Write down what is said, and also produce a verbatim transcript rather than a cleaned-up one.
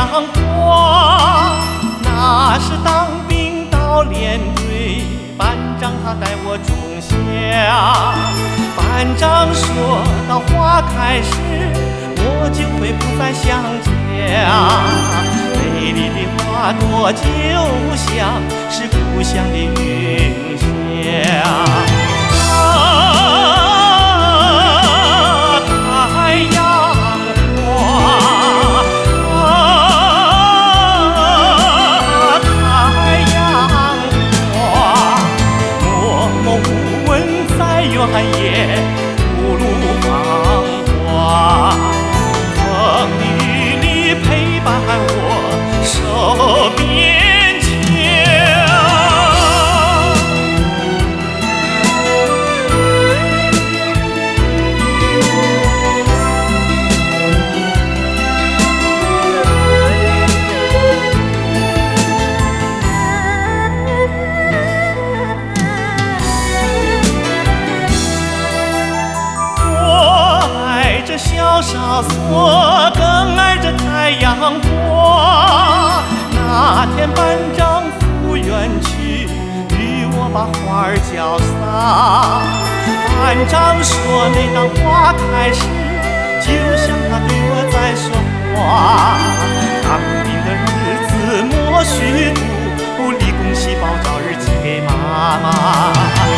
花。那是当兵到连队，班长他带我种下。班长说到花开时，我就会不再想家。美丽的花朵就像是故乡的云霞。原野吐露芳华，风雨里陪伴我手边桥。小哨所，更爱着太阳花。那天班长赴园去，与我把花儿浇洒。班长说，每当花开时，就像他对我在说话。当兵的日子莫虚度，立功喜报早日寄给妈妈。